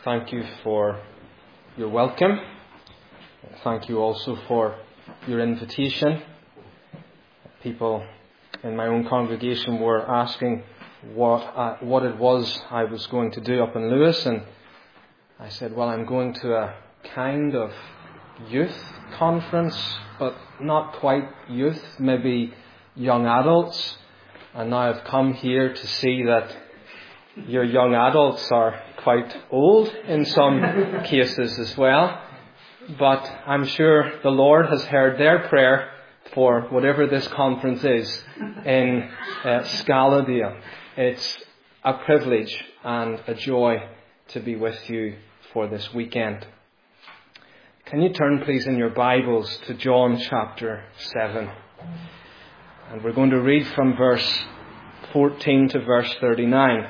thank you for your welcome. Thank you also for your invitation. People in my own congregation were asking what it was I was going to do up in Lewis, and I said, well, I'm going to a kind of youth conference, but not quite youth, maybe young adults. And now I've come here to see that your young adults are quite old in some cases as well. But I'm sure the Lord has heard their prayer for whatever this conference is in Scaladale. It's a privilege and a joy to be with you for this weekend. Can you turn please in your Bibles to John chapter 7. And we're going to read from verse 14 to verse 39.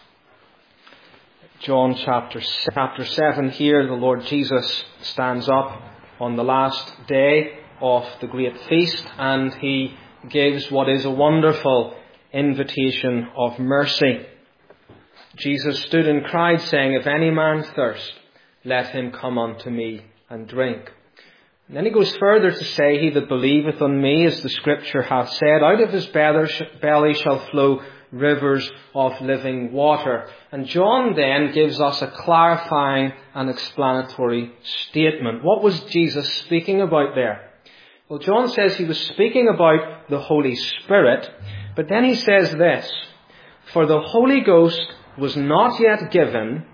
John chapter 7. Here the Lord Jesus stands up on the last day of the great feast, and he gives what is a wonderful invitation of mercy. Jesus stood and cried, saying, "If any man thirst, let him come unto me and drink." And then he goes further to say, "He that believeth on me, as the scripture hath said, out of his belly shall flow rivers of living water." And John then gives us a clarifying and explanatory statement. What was Jesus speaking about there? Well, John says he was speaking about the Holy Spirit, but then he says this: "For the Holy Ghost was not yet given,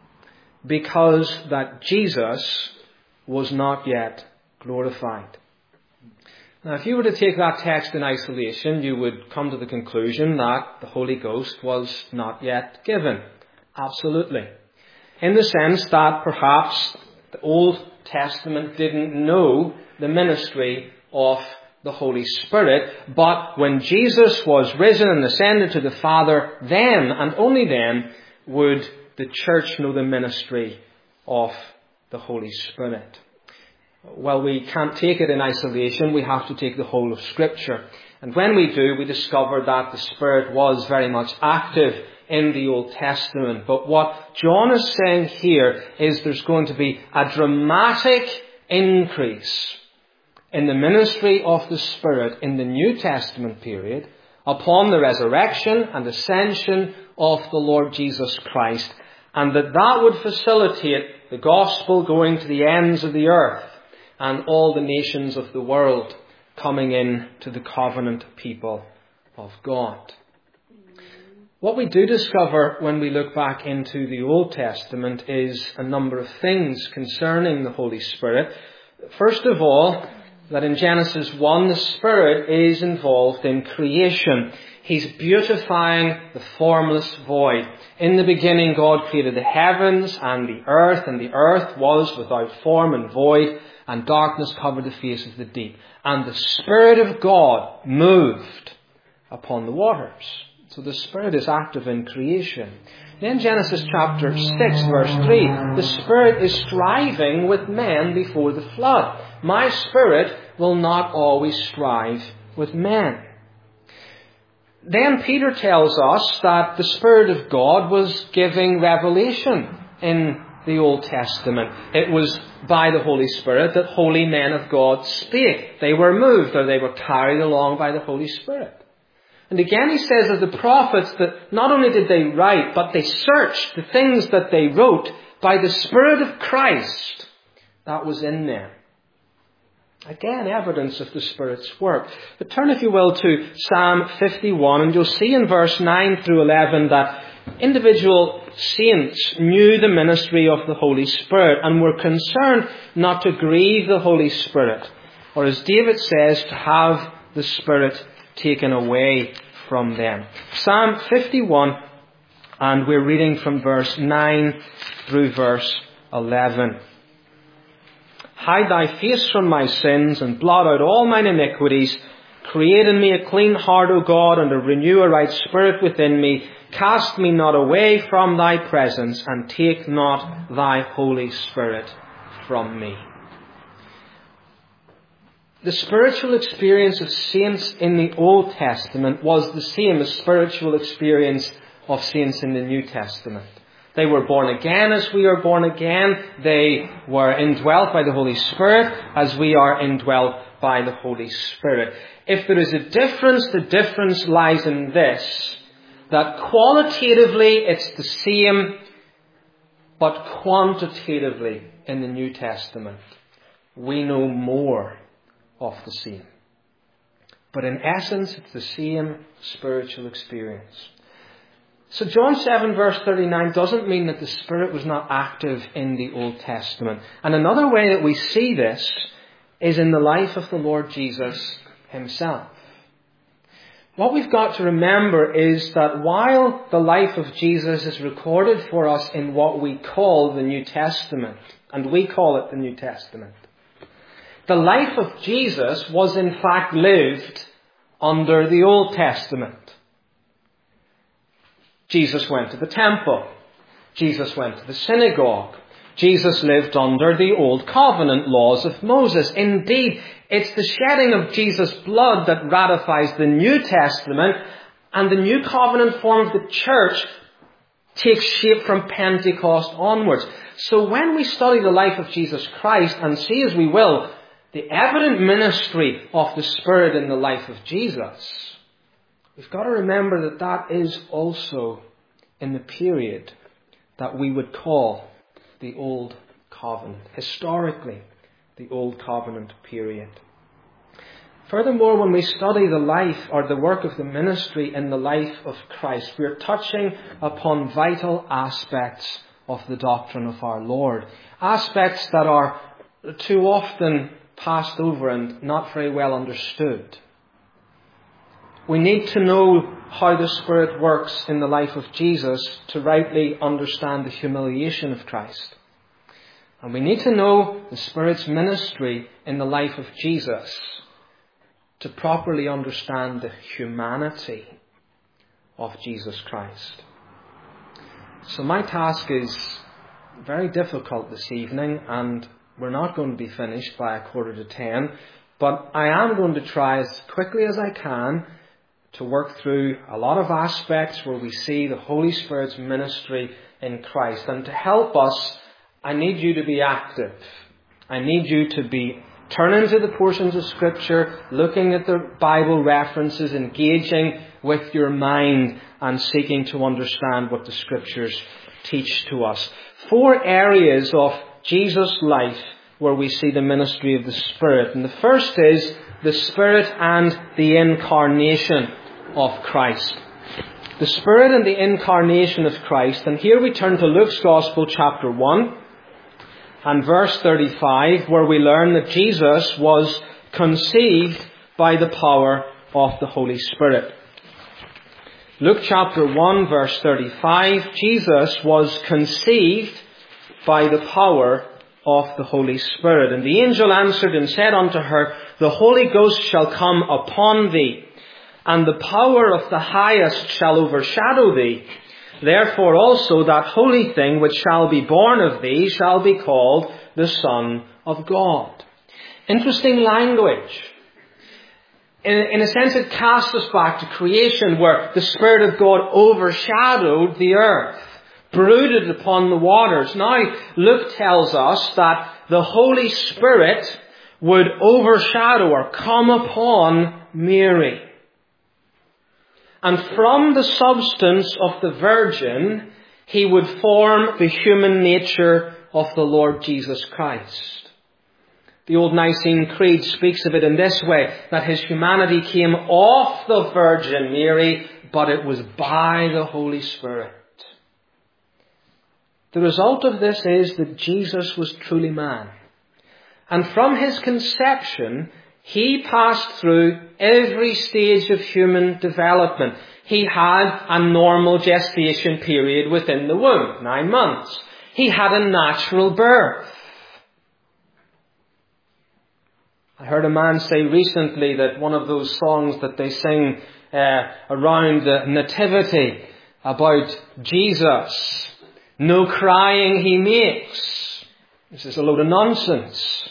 because that Jesus was not yet glorified." Now, if you were to take that text in isolation, you would come to the conclusion that the Holy Ghost was not yet given. Absolutely. In the sense that perhaps the Old Testament didn't know the ministry of the Holy Spirit, but when Jesus was risen and ascended to the Father, then and only then would the church know the ministry of the Holy Spirit. Well, we can't take it in isolation. We have to take the whole of Scripture. And when we do, we discover that the Spirit was very much active in the Old Testament. But what John is saying here is there's going to be a dramatic increase in the ministry of the Spirit in the New Testament period upon the resurrection and ascension of the Lord Jesus Christ, and that would facilitate the gospel going to the ends of the earth and all the nations of the world coming in to the covenant people of God. What we do discover when we look back into the Old Testament is a number of things concerning the Holy Spirit. First of all, that in Genesis 1, the Spirit is involved in creation. He's beautifying the formless void. In the beginning, God created the heavens and the earth was without form and void, and darkness covered the face of the deep. And the Spirit of God moved upon the waters. So the Spirit is active in creation. Then Genesis chapter 6, verse 3, the Spirit is striving with men before the flood. My Spirit will not always strive with men. Then Peter tells us that the Spirit of God was giving revelation in the Old Testament. It was by the Holy Spirit that holy men of God spake. They were moved, or they were carried along by the Holy Spirit. And again he says of the prophets that not only did they write, but they searched the things that they wrote by the Spirit of Christ that was in them. Again, evidence of the Spirit's work. But turn, if you will, to Psalm 51, and you'll see in verse 9 through 11 that individual saints knew the ministry of the Holy Spirit and were concerned not to grieve the Holy Spirit, or as David says, to have the Spirit taken away from them. Psalm 51, and we're reading from verse 9 through verse 11. "Hide thy face from my sins, and blot out all mine iniquities. Create in me a clean heart, O God, and renew a right spirit within me. Cast me not away from thy presence, and take not thy Holy Spirit from me." The spiritual experience of saints in the Old Testament was the same as spiritual experience of saints in the New Testament. They were born again as we are born again. They were indwelt by the Holy Spirit as we are indwelt by the Holy Spirit. If there is a difference, the difference lies in this, that qualitatively it's the same, but quantitatively in the New Testament we know more of the same. But in essence, it's the same spiritual experience. So John 7 verse 39 doesn't mean that the Spirit was not active in the Old Testament. And another way that we see this is in the life of the Lord Jesus himself. What we've got to remember is that while the life of Jesus is recorded for us in what we call the New Testament, and we call it the New Testament, the life of Jesus was in fact lived under the Old Testament. Jesus went to the temple. Jesus went to the synagogue. Jesus lived under the Old Covenant laws of Moses. Indeed, it's the shedding of Jesus' blood that ratifies the New Testament, and the New Covenant form of the church takes shape from Pentecost onwards. So when we study the life of Jesus Christ and see, as we will, the evident ministry of the Spirit in the life of Jesus, we've got to remember that that is also in the period that we would call the Old Covenant. Historically, the Old Covenant period. Furthermore, when we study the life or the work of the ministry in the life of Christ, we are touching upon vital aspects of the doctrine of our Lord. Aspects that are too often passed over and not very well understood. We need to know how the Spirit works in the life of Jesus to rightly understand the humiliation of Christ. And we need to know the Spirit's ministry in the life of Jesus to properly understand the humanity of Jesus Christ. So my task is very difficult this evening, and we're not going to be finished by 9:45, but I am going to try as quickly as I can to work through a lot of aspects where we see the Holy Spirit's ministry in Christ. And to help us, I need you to be active. I need you to be turning to the portions of Scripture, looking at the Bible references, engaging with your mind and seeking to understand what the Scriptures teach to us. 4 areas of Jesus' life where we see the ministry of the Spirit. And the first is the Spirit and the incarnation of Christ. The Spirit and the incarnation of Christ. And here we turn to Luke's Gospel, chapter 1, and verse 35, where we learn that Jesus was conceived by the power of the Holy Spirit. Luke chapter 1, verse 35, Jesus was conceived by the power of the Holy Spirit. And the angel answered and said unto her, The Holy Ghost shall come upon thee, and the power of the highest shall overshadow thee. Therefore also that holy thing which shall be born of thee shall be called the Son of God. Interesting language. In a sense, it casts us back to creation, where the Spirit of God overshadowed the earth, brooded upon the waters. Now, Luke tells us that the Holy Spirit would overshadow or come upon Mary. And from the substance of the Virgin, he would form the human nature of the Lord Jesus Christ. The Old Nicene Creed speaks of it in this way, that his humanity came off the Virgin Mary, but it was by the Holy Spirit. The result of this is that Jesus was truly man. And from his conception, he passed through every stage of human development. He had a normal gestation period within the womb, 9 months. He had a natural birth. I heard a man say recently that one of those songs that they sing around the nativity about Jesus, no crying he makes. This is a load of nonsense.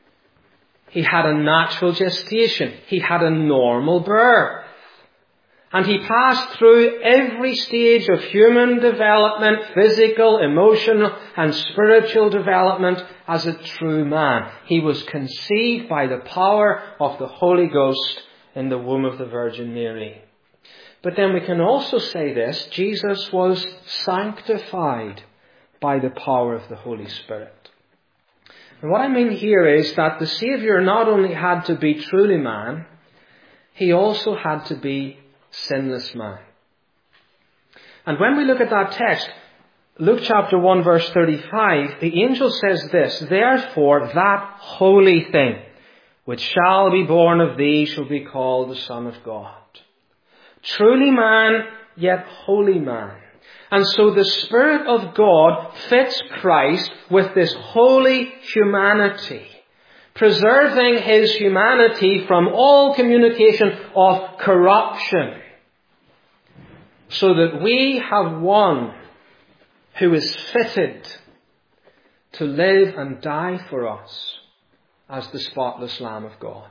He had a natural gestation. He had a normal birth. And he passed through every stage of human development, physical, emotional, and spiritual development as a true man. He was conceived by the power of the Holy Ghost in the womb of the Virgin Mary. But then we can also say this: Jesus was sanctified by the power of the Holy Spirit. And what I mean here is that the Saviour not only had to be truly man, he also had to be sinless man. And when we look at that text, Luke chapter 1 verse 35, the angel says this: "Therefore that holy thing which shall be born of thee shall be called the Son of God." Truly man, yet holy man. And so the Spirit of God fits Christ with this holy humanity, preserving his humanity from all communication of corruption, so that we have one who is fitted to live and die for us as the spotless Lamb of God.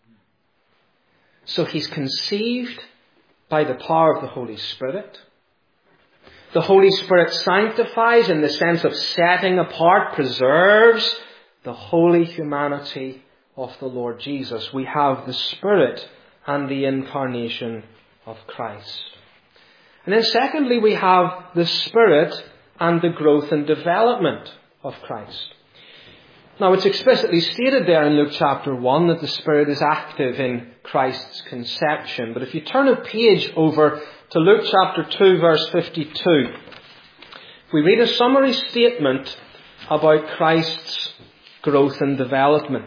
So he's conceived by the power of the Holy Spirit. The Holy Spirit sanctifies in the sense of setting apart, preserves the holy humanity of the Lord Jesus. We have the Spirit and the incarnation of Christ. And then secondly, we have the Spirit and the growth and development of Christ. Now, it's explicitly stated there in Luke chapter 1 that the Spirit is active in Christ's conception. But if you turn a page over to Luke chapter 2 verse 52, we read a summary statement about Christ's growth and development.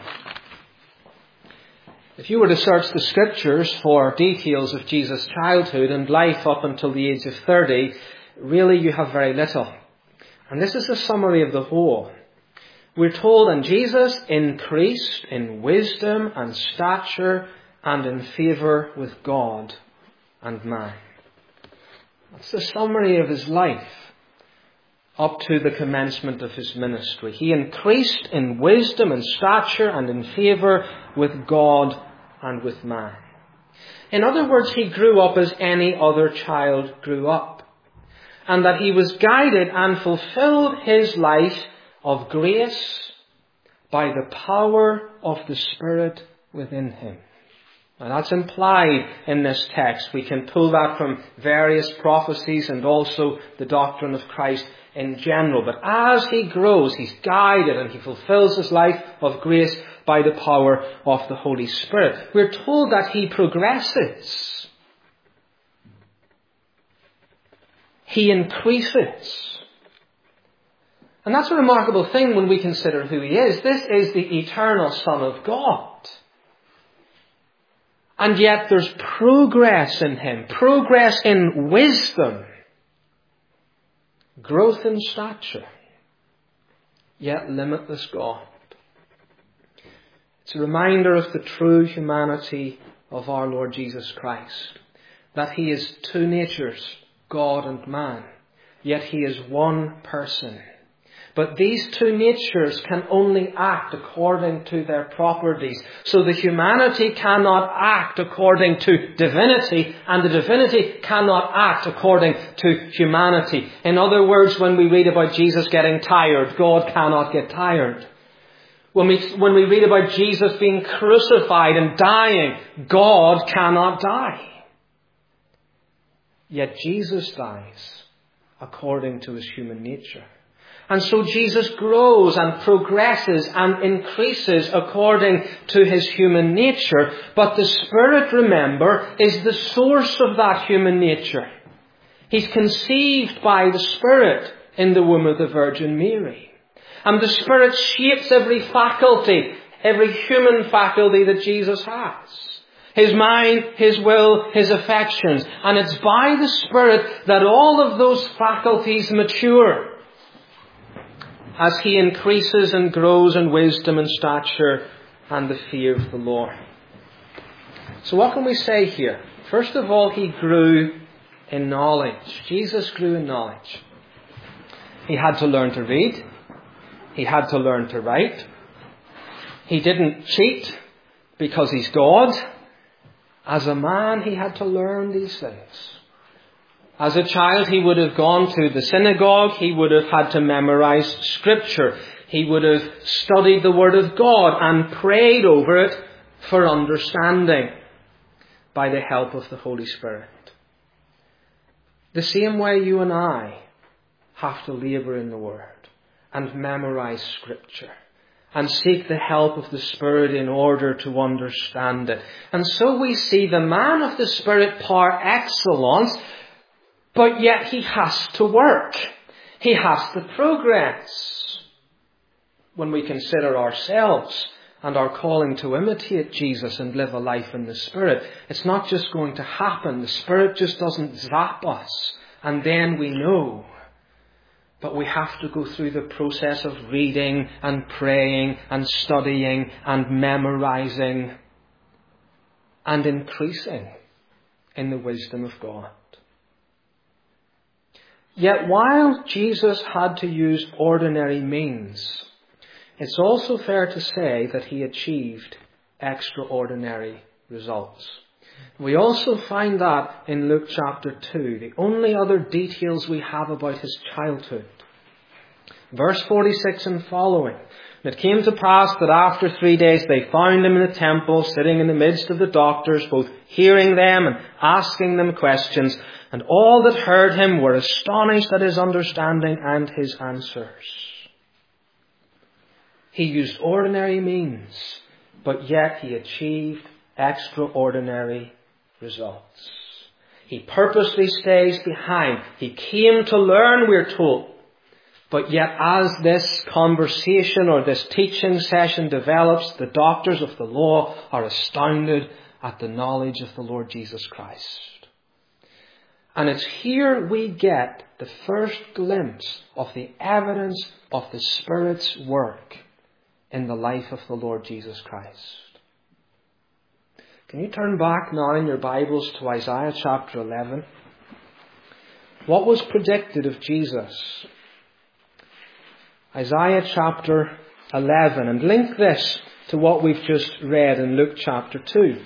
If you were to search the Scriptures for details of Jesus' childhood and life up until the age of 30, really you have very little. And this is a summary of the whole. We're told, "And Jesus increased in wisdom and stature and in favour with God and man." That's the summary of his life up to the commencement of his ministry. He increased in wisdom and stature and in favour with God and with man. In other words, he grew up as any other child grew up. And that he was guided and fulfilled his life of grace by the power of the Spirit within him. Now that's implied in this text. We can pull that from various prophecies and also the doctrine of Christ in general. But as he grows, he's guided and he fulfills his life of grace by the power of the Holy Spirit. We're told that he progresses. He increases. And that's a remarkable thing when we consider who he is. This is the eternal Son of God. And yet there's progress in him, progress in wisdom, growth in stature, yet limitless God. It's a reminder of the true humanity of our Lord Jesus Christ, that he is two natures, God and man, yet he is one person. But these two natures can only act according to their properties. So the humanity cannot act according to divinity, and the divinity cannot act according to humanity. In other words, when we read about Jesus getting tired, God cannot get tired. When we read about Jesus being crucified and dying, God cannot die. Yet Jesus dies according to his human nature. And so Jesus grows and progresses and increases according to his human nature. But the Spirit, remember, is the source of that human nature. He's conceived by the Spirit in the womb of the Virgin Mary. And the Spirit shapes every faculty, every human faculty that Jesus has. His mind, his will, his affections. And it's by the Spirit that all of those faculties mature as he increases and grows in wisdom and stature and the fear of the Lord. So what can we say here? First of all, he grew in knowledge. Jesus grew in knowledge. He had to learn to read. He had to learn to write. He didn't cheat because he's God. As a man, he had to learn these things. As a child, he would have gone to the synagogue. He would have had to memorize Scripture. He would have studied the Word of God and prayed over it for understanding by the help of the Holy Spirit. The same way you and I have to labour in the Word and memorize Scripture and seek the help of the Spirit in order to understand it. And so we see the man of the Spirit par excellence, but yet he has to work. He has to progress. When we consider ourselves and our calling to imitate Jesus and live a life in the Spirit, it's not just going to happen. The Spirit just doesn't zap us and then we know. But we have to go through the process of reading and praying and studying and memorizing and increasing in the wisdom of God. Yet while Jesus had to use ordinary means, it's also fair to say that he achieved extraordinary results. We also find that in Luke chapter 2, the only other details we have about his childhood. Verse 46 and following. And it came to pass that after 3 days they found him in the temple, sitting in the midst of the doctors, both hearing them and asking them questions. And all that heard him were astonished at his understanding and his answers. He used ordinary means, but yet he achieved extraordinary results. He purposely stays behind. He came to learn, we're told. But yet as this conversation or this teaching session develops, the doctors of the law are astounded at the knowledge of the Lord Jesus Christ. And it's here we get the first glimpse of the evidence of the Spirit's work in the life of the Lord Jesus Christ. Can you turn back now in your Bibles to Isaiah chapter 11? What was predicted of Jesus? Isaiah chapter 11, and link this to what we've just read in Luke chapter 2.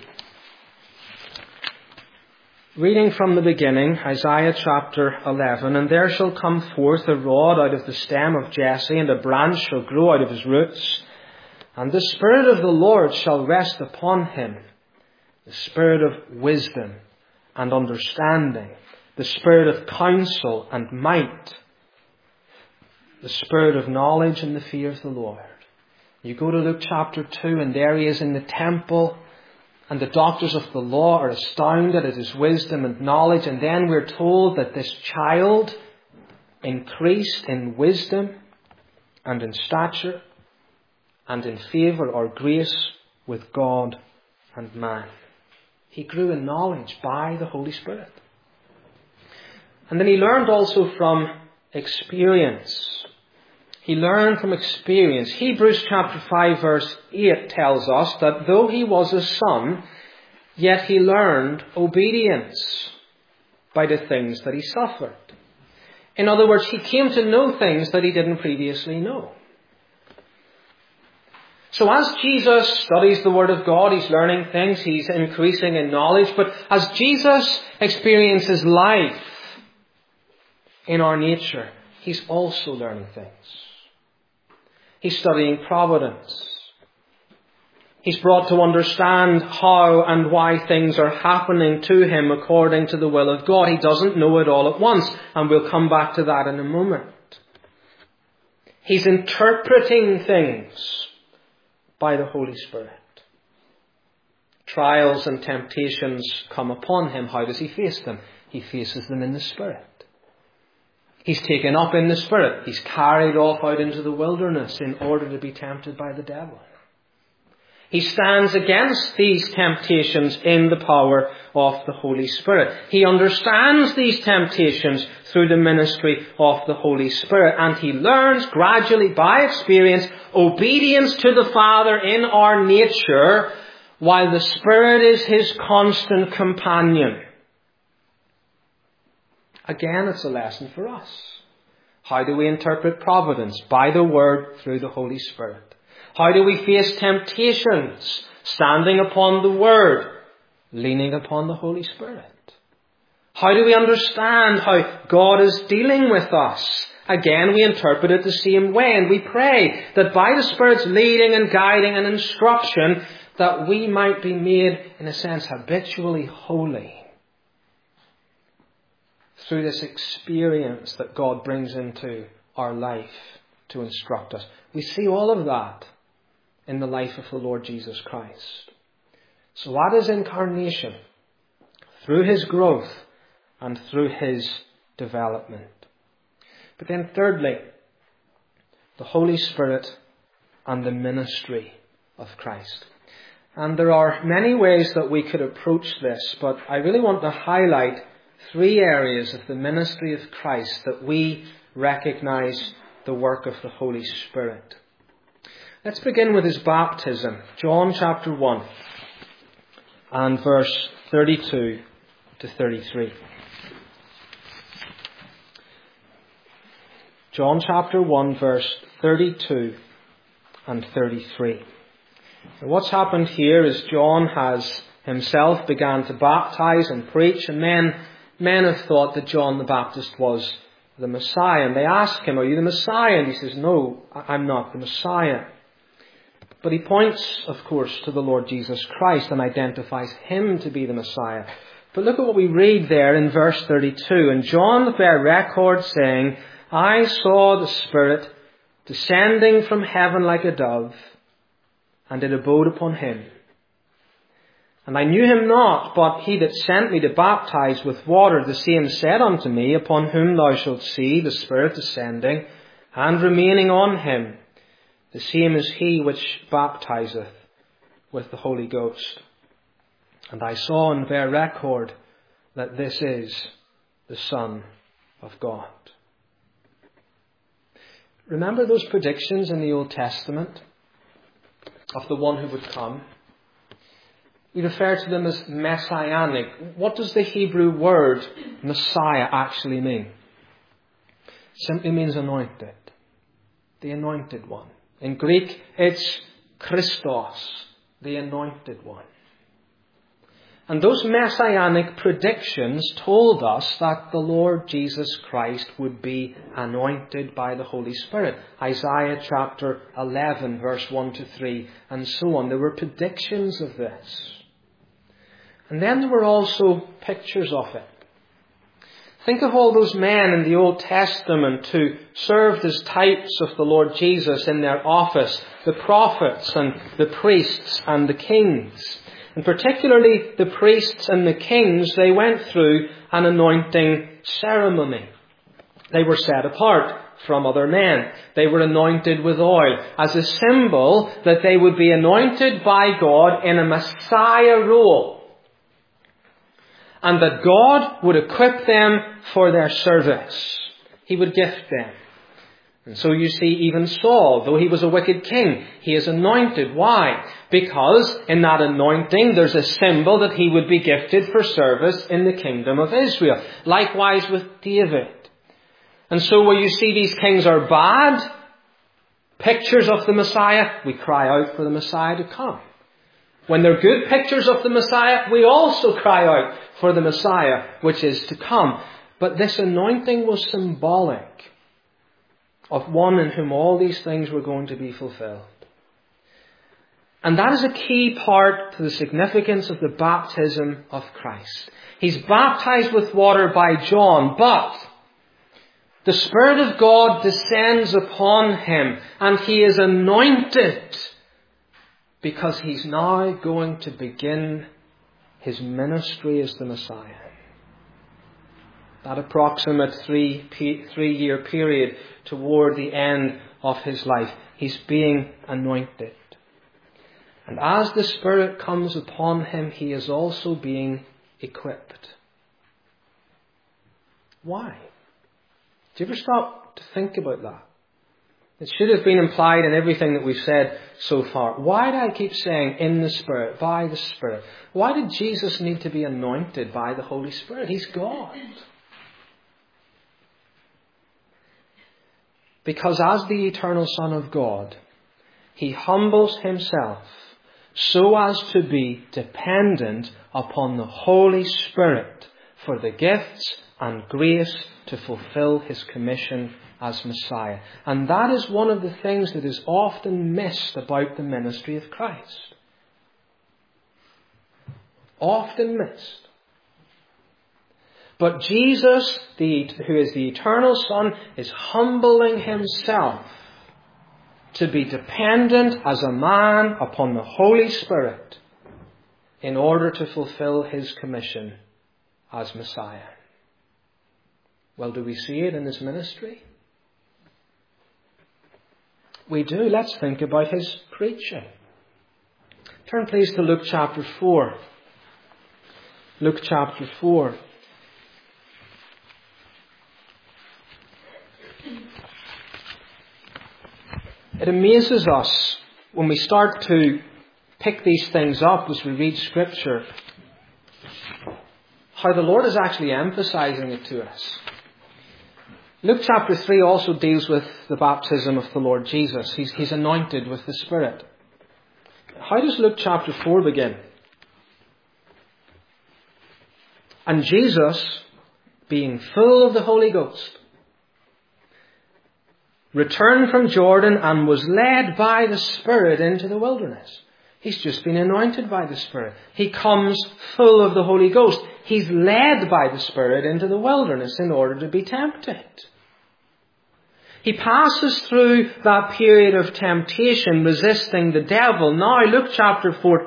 Reading from the beginning, Isaiah chapter 11, and there shall come forth a rod out of the stem of Jesse, and a branch shall grow out of his roots. And the Spirit of the Lord shall rest upon him, the Spirit of wisdom and understanding, the Spirit of counsel and might, the Spirit of knowledge and the fear of the Lord. You go to Luke chapter 2, and there he is in the temple, and the doctors of the law are astounded at his wisdom and knowledge. And then we're told that this child increased in wisdom and in stature and in favour or grace with God and man. He grew in knowledge by the Holy Spirit. And then he learned also from experience. He learned from experience. Hebrews chapter 5 verse 8 tells us that though he was a son, yet he learned obedience by the things that he suffered. In other words, he came to know things that he didn't previously know. So as Jesus studies the Word of God, he's learning things, he's increasing in knowledge. But as Jesus experiences life in our nature, he's also learning things. He's studying providence. He's brought to understand how and why things are happening to him according to the will of God. He doesn't know it all at once, and we'll come back to that in a moment. He's interpreting things by the Holy Spirit. Trials and temptations come upon him. How does he face them? He faces them in the Spirit. He's taken up in the Spirit. He's carried off out into the wilderness in order to be tempted by the devil. He stands against these temptations in the power of the Holy Spirit. He understands these temptations through the ministry of the Holy Spirit. And he learns gradually by experience obedience to the Father in our nature, while the Spirit is his constant companion. Again, it's a lesson for us. How do we interpret providence? By the Word through the Holy Spirit. How do we face temptations? Standing upon the Word Leaning upon the Holy Spirit. How do we understand how God is dealing with us? Again, we interpret it the same way, and we pray that by the Spirit's leading and guiding and instruction, that we might be made, in a sense, habitually holy through this experience that God brings into our life to instruct us. We see all of that in the life of the Lord Jesus Christ. So at His incarnation, through His growth and through His development. But then thirdly, the Holy Spirit and the ministry of Christ. And there are many ways that we could approach this, but I really want to highlight 3 areas of the ministry of Christ that we recognize the work of the Holy Spirit. Let's begin with His baptism. John chapter 1 and verse 32 to 33. John chapter 1 verse 32 and 33. And what's happened here is John has himself began to baptize and preach, and men have thought that John the Baptist was the Messiah. And they ask him, "Are you the Messiah?" And he says, "No, I'm not the Messiah." But he points, of course, to the Lord Jesus Christ and identifies Him to be the Messiah. But look at what we read there in verse 32. "And John bare record, saying, I saw the Spirit descending from heaven like a dove, and it abode upon Him. And I knew Him not, but He that sent me to baptize with water, the same said unto me, Upon whom thou shalt see the Spirit descending and remaining on Him, the same is He which baptizeth with the Holy Ghost. And I saw and bear record that this is the Son of God." Remember those predictions in the Old Testament of the one who would come? We refer to them as messianic. What does the Hebrew word Messiah actually mean? It simply means anointed. The anointed one. In Greek, it's Christos, the anointed one. And those messianic predictions told us that the Lord Jesus Christ would be anointed by the Holy Spirit. Isaiah chapter 11, verse 1 to 3, and so on. There were predictions of this. And then there were also pictures of it. Think of all those men in the Old Testament who served as types of the Lord Jesus in their office, the prophets and the priests and the kings. And particularly the priests and the kings, they went through an anointing ceremony. They were set apart from other men. They were anointed with oil as a symbol that they would be anointed by God in a Messiah role. And that God would equip them for their service. He would gift them. And so you see, even Saul, though he was a wicked king, he is anointed. Why? Because in that anointing there's a symbol that he would be gifted for service in the kingdom of Israel. Likewise with David. And so where you see these kings are bad, pictures of the Messiah, we cry out for the Messiah to come. When they're good pictures of the Messiah, we also cry out for the Messiah which is to come. But this anointing was symbolic of one in whom all these things were going to be fulfilled. And that is a key part to the significance of the baptism of Christ. He's baptized with water by John, but the Spirit of God descends upon him and he is anointed because he's now going to begin his ministry as the Messiah. That approximate three-year period toward the end of his life, he's being anointed. And as the Spirit comes upon him, he is also being equipped. Why? Do you ever stop to think about that? It should have been implied in everything that we've said so far. Why do I keep saying in the Spirit, by the Spirit? Why did Jesus need to be anointed by the Holy Spirit? He's God. Because as the eternal Son of God, he humbles himself so as to be dependent upon the Holy Spirit for the gifts and grace to fulfill his commission as Messiah. And that is one of the things that is often missed about the ministry of Christ. Often missed. But Jesus, who is the eternal Son, is humbling himself to be dependent as a man upon the Holy Spirit in order to fulfill his commission as Messiah. Well, do we see it in his ministry? We do. Let's think about his preaching. Turn please to Luke chapter 4. Luke chapter 4. It amazes us when we start to pick these things up as we read Scripture, how the Lord is actually emphasizing it to us. Luke chapter 3 also deals with the baptism of the Lord Jesus. He's anointed with the Spirit. How does Luke chapter 4 begin? And Jesus, being full of the Holy Ghost, returned from Jordan and was led by the Spirit into the wilderness. He's just been anointed by the Spirit. He comes full of the Holy Ghost. He's led by the Spirit into the wilderness in order to be tempted. He passes through that period of temptation, resisting the devil. Now, Luke chapter 4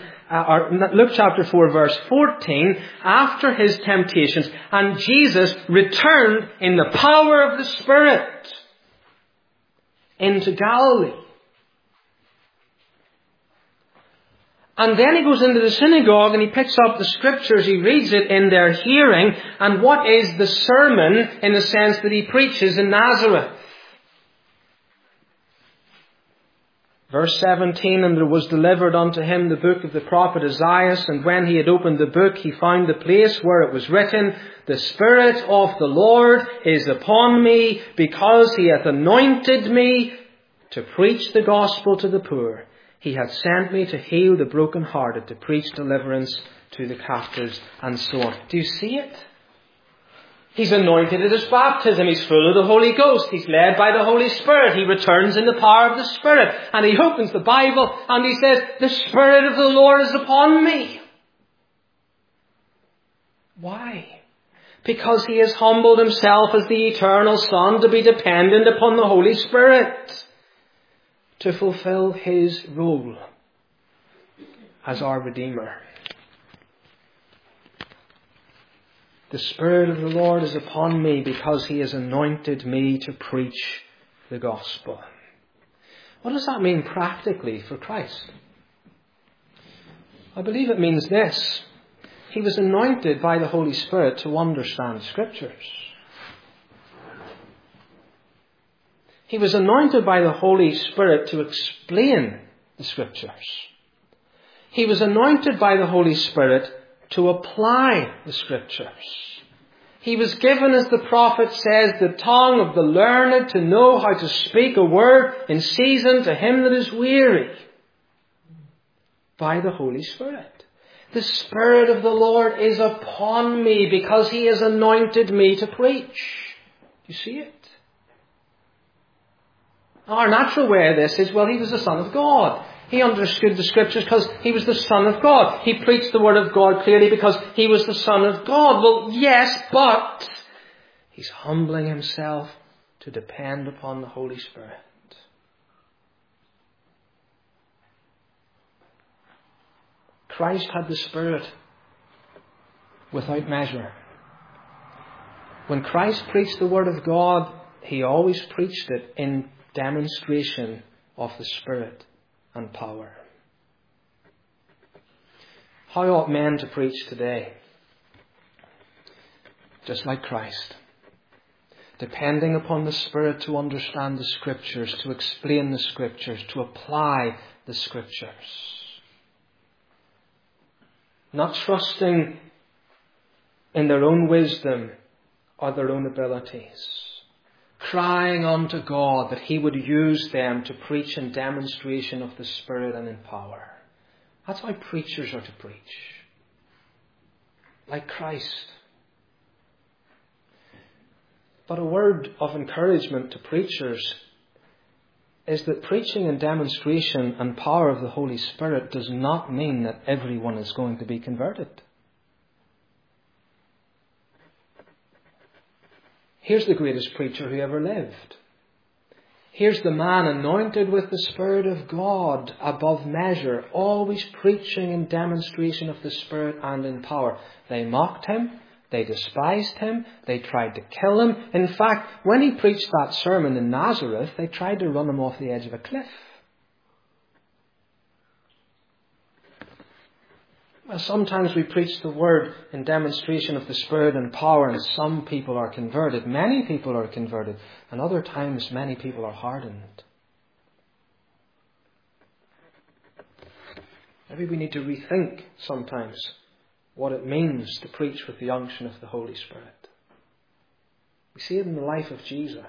verse 14, after his temptations, and Jesus returned in the power of the Spirit into Galilee. And then he goes into the synagogue and he picks up the Scriptures, he reads it in their hearing. And what is the sermon in the sense that he preaches in Nazareth? Verse 17, and there was delivered unto him the book of the prophet Isaiah, and when he had opened the book, he found the place where it was written, the Spirit of the Lord is upon me, because he hath anointed me to preach the gospel to the poor. He hath sent me to heal the brokenhearted, to preach deliverance to the captives, and so on. Do you see it? He's anointed at his baptism. He's full of the Holy Ghost. He's led by the Holy Spirit. He returns in the power of the Spirit. And he opens the Bible and he says, the Spirit of the Lord is upon me. Why? Because he has humbled himself as the eternal Son to be dependent upon the Holy Spirit to fulfill his role as our Redeemer. The Spirit of the Lord is upon me because he has anointed me to preach the gospel. What does that mean practically for Christ? I believe it means this. He was anointed by the Holy Spirit to understand the Scriptures. He was anointed by the Holy Spirit to explain the Scriptures. He was anointed by the Holy Spirit to apply the Scriptures. He was given, as the prophet says, the tongue of the learned to know how to speak a word in season to him that is weary. By the Holy Spirit. The Spirit of the Lord is upon me because he has anointed me to preach. Do you see it? Our natural way of this is, well, he was the Son of God. He understood the Scriptures because he was the Son of God. He preached the Word of God clearly because he was the Son of God. Well, yes, but he's humbling himself to depend upon the Holy Spirit. Christ had the Spirit without measure. When Christ preached the Word of God, he always preached it in demonstration of the Spirit and power. How ought men to preach today? Just like Christ. Depending upon the Spirit to understand the Scriptures, to explain the Scriptures, to apply the Scriptures. Not trusting in their own wisdom or their own abilities. Crying unto God that he would use them to preach in demonstration of the Spirit and in power. That's why preachers are to preach. Like Christ. But a word of encouragement to preachers is that preaching and demonstration and power of the Holy Spirit does not mean that everyone is going to be converted. Here's the greatest preacher who ever lived. Here's the man anointed with the Spirit of God above measure, always preaching in demonstration of the Spirit and in power. They mocked him. They despised him. They tried to kill him. In fact, when he preached that sermon in Nazareth, they tried to run him off the edge of a cliff. Well, sometimes we preach the word in demonstration of the Spirit and power, and some people are converted. Many people are converted. And other times, many people are hardened. Maybe we need to rethink sometimes what it means to preach with the unction of the Holy Spirit. We see it in the life of Jesus.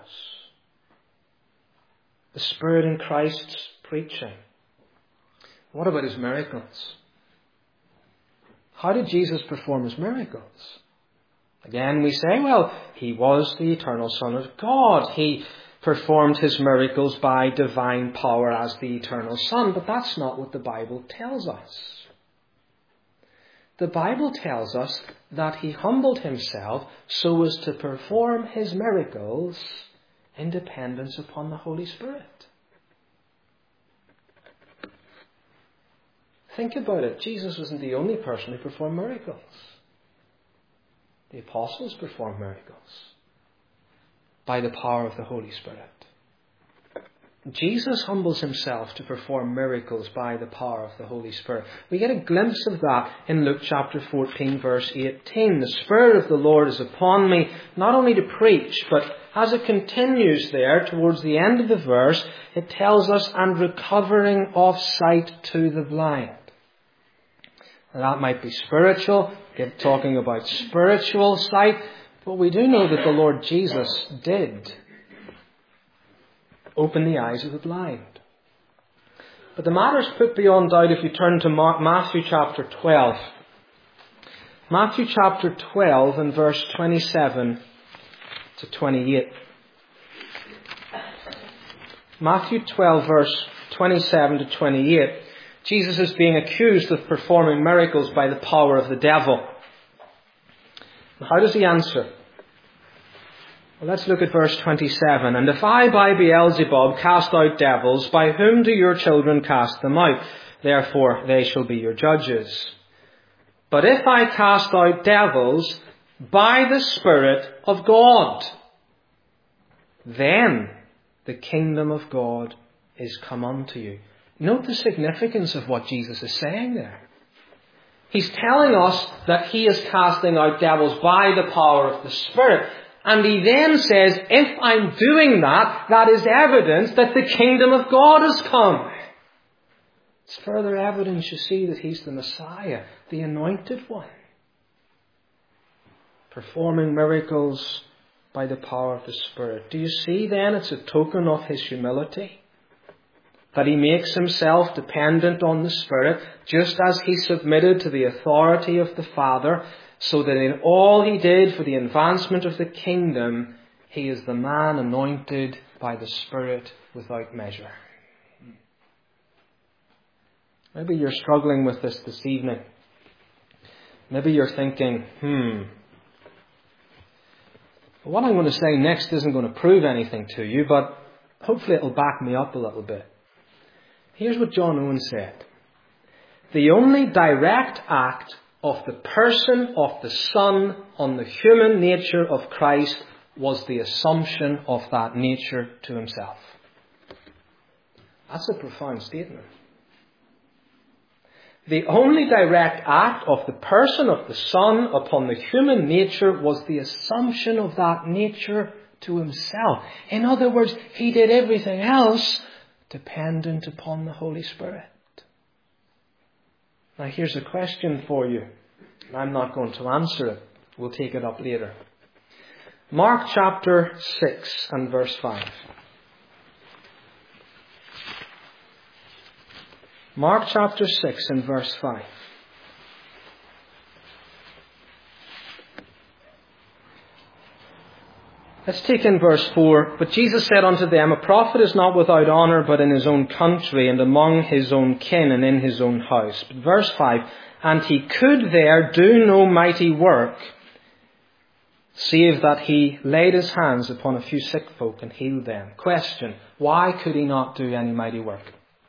The Spirit in Christ's preaching. What about his miracles? How did Jesus perform his miracles? Again, we say, well, he was the eternal Son of God. He performed his miracles by divine power as the eternal Son. But that's not what the Bible tells us. The Bible tells us that he humbled himself so as to perform his miracles in dependence upon the Holy Spirit. Think about it. Jesus wasn't the only person who performed miracles. The apostles performed miracles by the power of the Holy Spirit. Jesus humbles himself to perform miracles by the power of the Holy Spirit. We get a glimpse of that in Luke chapter 14, verse 18. The Spirit of the Lord is upon me, not only to preach, but as it continues there towards the end of the verse, it tells us, and recovering of sight to the blind. Now, that might be spiritual, talking about spiritual sight, but we do know that the Lord Jesus did open the eyes of the blind. But the matter is put beyond doubt if you turn to Matthew chapter 12. Matthew chapter 12 and verse 27 to 28. Matthew 12 verse 27 to 28. Jesus is being accused of performing miracles by the power of the devil. How does he answer? Well, let's look at verse 27. And if I by Beelzebub cast out devils, by whom do your children cast them out? Therefore they shall be your judges. But if I cast out devils by the Spirit of God, then the kingdom of God is come unto you. Note the significance of what Jesus is saying there. He's telling us that he is casting out devils by the power of the Spirit. And he then says, if I'm doing that, that is evidence that the kingdom of God has come. It's further evidence, you see, that he's the Messiah, the anointed one, performing miracles by the power of the Spirit. Do you see then it's a token of his humility? That he makes himself dependent on the Spirit, just as he submitted to the authority of the Father, so that in all he did for the advancement of the kingdom, he is the man anointed by the Spirit without measure. Maybe you're struggling with this evening. Maybe you're thinking, what I'm going to say next isn't going to prove anything to you, but hopefully it'll back me up a little bit. Here's what John Owen said. The only direct act of the person of the Son on the human nature of Christ was the assumption of that nature to himself. That's a profound statement. The only direct act of the person of the Son upon the human nature was the assumption of that nature to himself. In other words, he did everything else dependent upon the Holy Spirit. Now here's a question for you. I'm not going to answer it. We'll take it up later. Mark chapter 6 and verse 5. Mark chapter 6 and verse 5. Let's take in verse 4. But Jesus said unto them, a prophet is not without honour but in his own country, and among his own kin, and in his own house. But verse 5, and he could there do no mighty work, save that he laid his hands upon a few sick folk and healed them. Question, why could he not do any mighty work?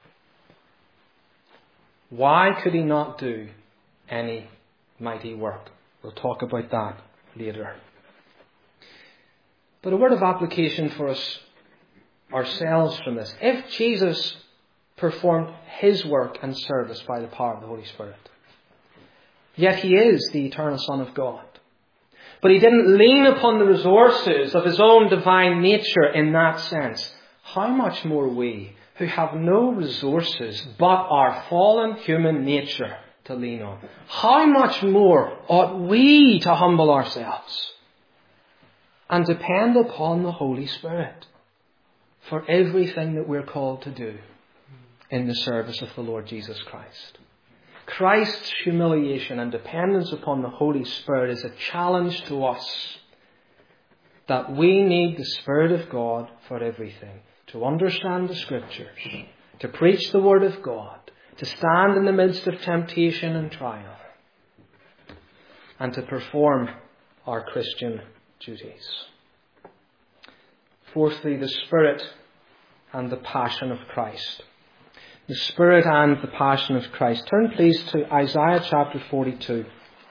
Why could he not do any mighty work? We'll talk about that later. But a word of application for us ourselves from this. If Jesus performed his work and service by the power of the Holy Spirit, yet he is the eternal Son of God, but he didn't lean upon the resources of his own divine nature in that sense, how much more we, who have no resources but our fallen human nature to lean on, how much more ought we to humble ourselves and depend upon the Holy Spirit for everything that we're called to do in the service of the Lord Jesus Christ. Christ's humiliation and dependence upon the Holy Spirit is a challenge to us that we need the Spirit of God for everything. To understand the Scriptures, to preach the Word of God, to stand in the midst of temptation and trial, and to perform our Christian duties. Fourthly, the Spirit and the passion of Christ. The Spirit and the passion of Christ. Turn please to Isaiah chapter 42.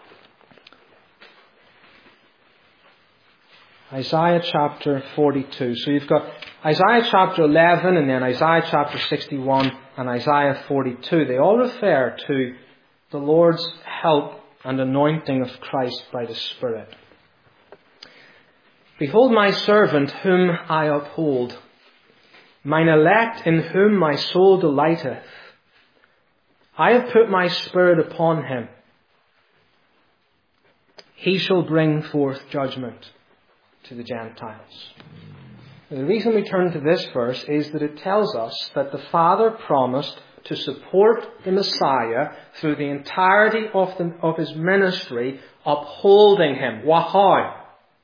Isaiah chapter 42. So you've got Isaiah chapter 11 and then Isaiah chapter 61 and Isaiah 42. They all refer to the Lord's help and anointing of Christ by the Spirit. Behold my servant whom I uphold, mine elect in whom my soul delighteth. I have put my Spirit upon him. He shall bring forth judgment to the Gentiles. The reason we turn to this verse is that it tells us that the Father promised to support the Messiah through the entirety of his ministry, upholding him. How?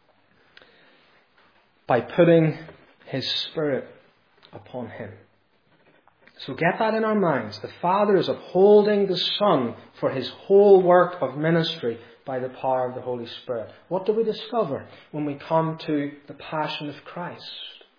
By putting his Spirit upon him. So get that in our minds. The Father is upholding the Son for his whole work of ministry by the power of the Holy Spirit. What do we discover when we come to the passion of Christ?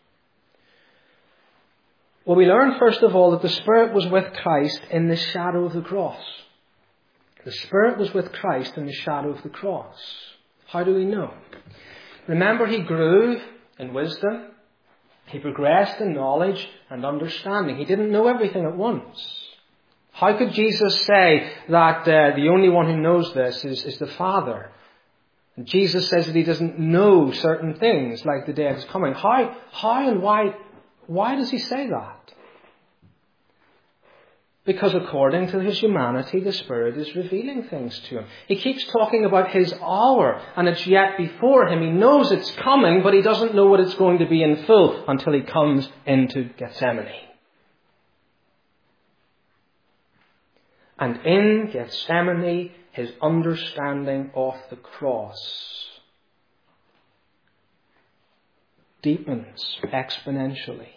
Well, we learn first of all that the Spirit was with Christ in the shadow of the cross. The Spirit was with Christ in the shadow of the cross. How do we know? Remember, he grew in wisdom. He progressed in knowledge and understanding. He didn't know everything at once. How could Jesus say that the only one who knows this is the Father? And Jesus says that he doesn't know certain things, like the day of his coming. How and why does he say that? Because according to his humanity, the Spirit is revealing things to him. He keeps talking about his hour, and it's yet before him. He knows it's coming, but he doesn't know what it's going to be in full until he comes into Gethsemane. And in Gethsemane, his understanding of the cross deepens exponentially,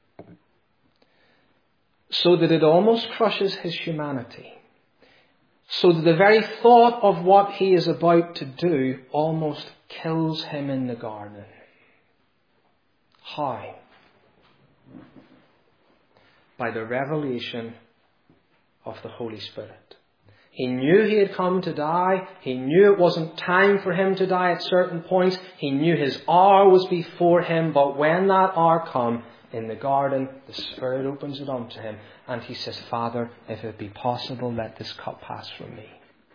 so that it almost crushes his humanity. So that the very thought of what he is about to do almost kills him in the garden. How? By the revelation of the Holy Spirit. He knew he had come to die. He knew it wasn't time for him to die at certain points. He knew his hour was before him. But when that hour come, in the garden, the Spirit opens it unto him, and he says, Father, if it be possible, let this cup pass from me.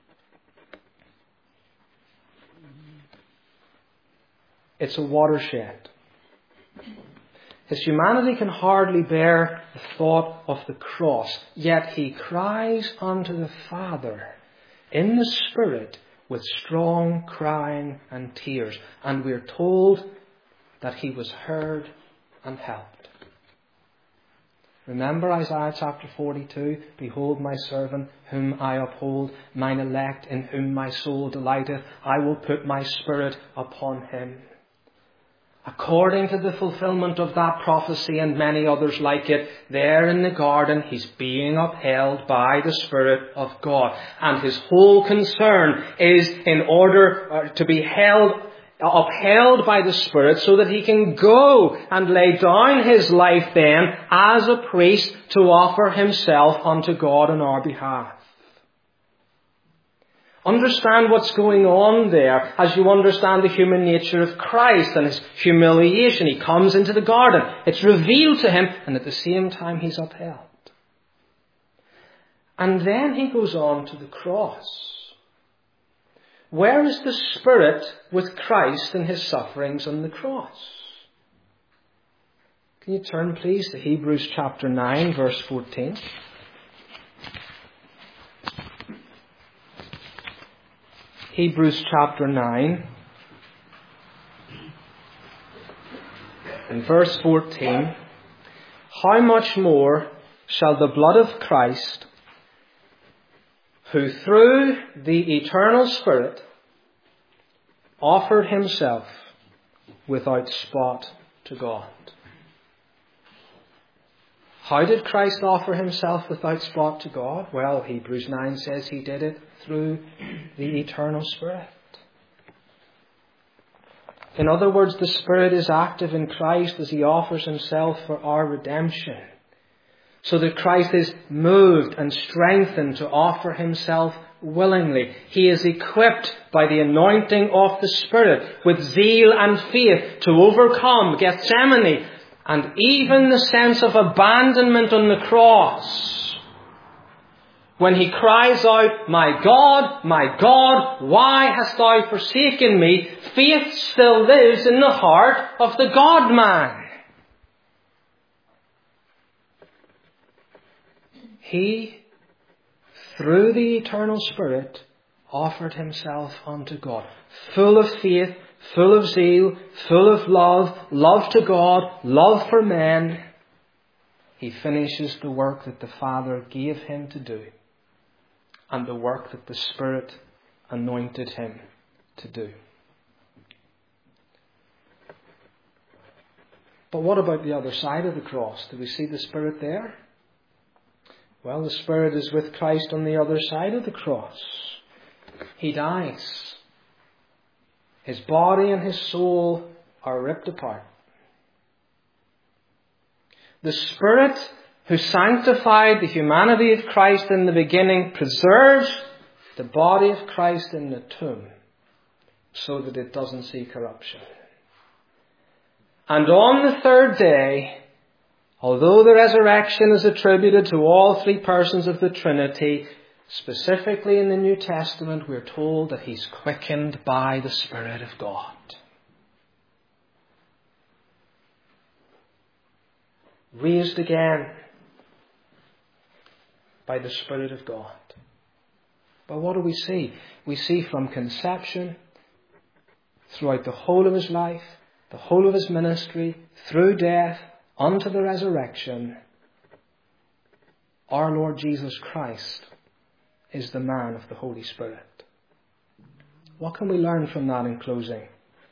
It's a watershed. His humanity can hardly bear the thought of the cross, yet he cries unto the Father in the Spirit with strong crying and tears. And we're told that he was heard and helped. Remember Isaiah chapter 42, behold my servant whom I uphold, mine elect in whom my soul delighteth, I will put my spirit upon him. According to the fulfillment of that prophecy and many others like it, there in the garden he's being upheld by the Spirit of God. And his whole concern is in order to be upheld by the Spirit so that he can go and lay down his life then as a priest to offer himself unto God on our behalf. Understand what's going on there as you understand the human nature of Christ and his humiliation. He comes into the garden. It's revealed to him, and at the same time he's upheld. And then he goes on to the cross. Where is the Spirit with Christ in his sufferings on the cross? Can you turn please to Hebrews chapter 9 verse 14. Hebrews chapter 9 and verse 14. How much more shall the blood of Christ, who through the eternal Spirit offered himself without spot to God. How did Christ offer himself without spot to God? Well, Hebrews 9 says he did it through the eternal Spirit. In other words, the Spirit is active in Christ as he offers himself for our redemption. So that Christ is moved and strengthened to offer himself willingly. He is equipped by the anointing of the Spirit with zeal and faith to overcome Gethsemane and even the sense of abandonment on the cross. When he cries out, my God, why hast thou forsaken me? Faith still lives in the heart of the God-man. He, through the eternal Spirit, offered himself unto God, full of faith, full of zeal, full of love to God, love for men. He finishes the work that the Father gave him to do and the work that the Spirit anointed him to do. But what about the other side of the cross? Do we see the Spirit there? Well, the Spirit is with Christ on the other side of the cross. He dies. His body and his soul are ripped apart. The Spirit who sanctified the humanity of Christ in the beginning preserves the body of Christ in the tomb so that it doesn't see corruption. And on the third day, although the resurrection is attributed to all three persons of the Trinity, specifically in the New Testament, we're told that he's quickened by the Spirit of God. Raised again by the Spirit of God. But what do we see? We see from conception, throughout the whole of his life, the whole of his ministry, through death, unto the resurrection, our Lord Jesus Christ is the man of the Holy Spirit. What can we learn from that in closing?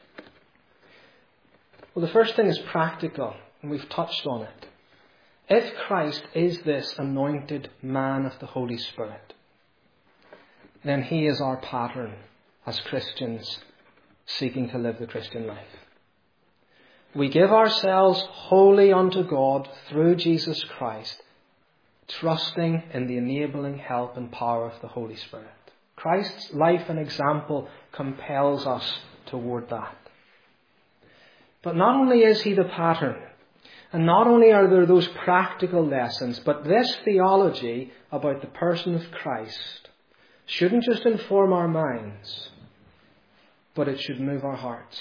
Well, the first thing is practical, and we've touched on it. If Christ is this anointed man of the Holy Spirit, then he is our pattern as Christians seeking to live the Christian life. We give ourselves wholly unto God through Jesus Christ, trusting in the enabling help and power of the Holy Spirit. Christ's life and example compels us toward that. But not only is he the pattern, and not only are there those practical lessons, but this theology about the person of Christ shouldn't just inform our minds, but it should move our hearts.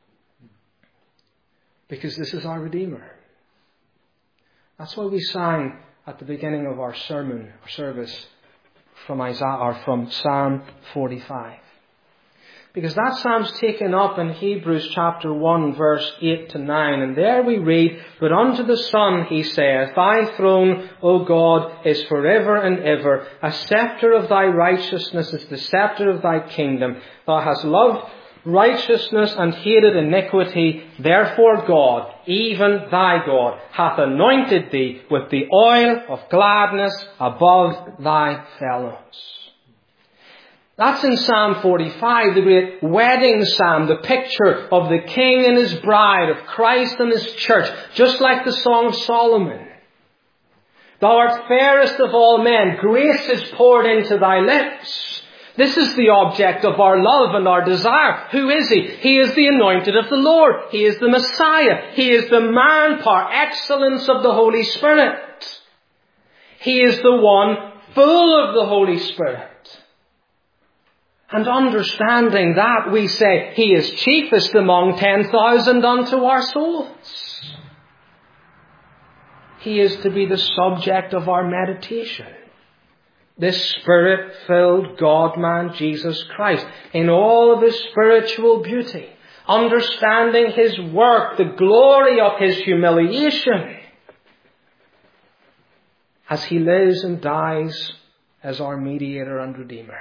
Because this is our Redeemer. That's why we sang at the beginning of our sermon or service from Isaiah or from Psalm 45. Because that psalm's taken up in Hebrews chapter 1 verse 8 to 9. And there we read, "But unto the Son he saith, Thy throne, O God, is forever and ever. A scepter of thy righteousness is the scepter of thy kingdom. Thou hast loved righteousness and hated iniquity. Therefore God, even thy God, hath anointed thee with the oil of gladness above thy fellows." That's in Psalm 45, the great wedding psalm, the picture of the king and his bride, of Christ and his church, just like the Song of Solomon. "Thou art fairest of all men, grace is poured into thy lips." This is the object of our love and our desire. Who is he? He is the anointed of the Lord. He is the Messiah. He is the man par excellence of the Holy Spirit. He is the one full of the Holy Spirit. And understanding that, we say, he is chiefest among 10,000 unto our souls. He is to be the subject of our meditation. This Spirit-filled God-man, Jesus Christ, in all of his spiritual beauty, understanding his work, the glory of his humiliation, as he lives and dies as our mediator and redeemer.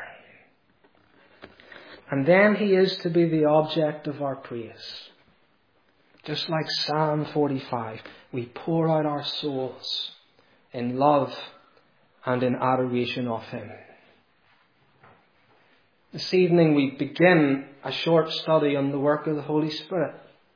And then he is to be the object of our praise. Just like Psalm 45, we pour out our souls in love and in adoration of him. This evening we begin a short study on the work of the Holy Spirit.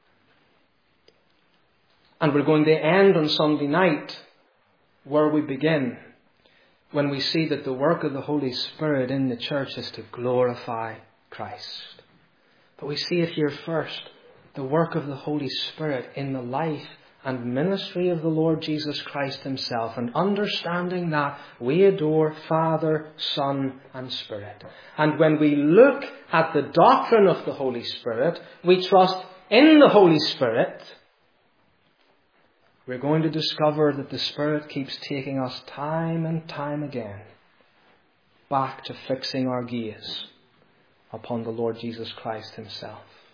And we're going to end on Sunday night where we begin, when we see that the work of the Holy Spirit in the church is to glorify Christ. But we see it here first, the work of the Holy Spirit in the life and ministry of the Lord Jesus Christ himself. And understanding that, we adore Father, Son and Spirit. And when we look at the doctrine of the Holy Spirit, we trust in the Holy Spirit. We're going to discover that the Spirit keeps taking us time and time again back to fixing our gaze upon the Lord Jesus Christ himself.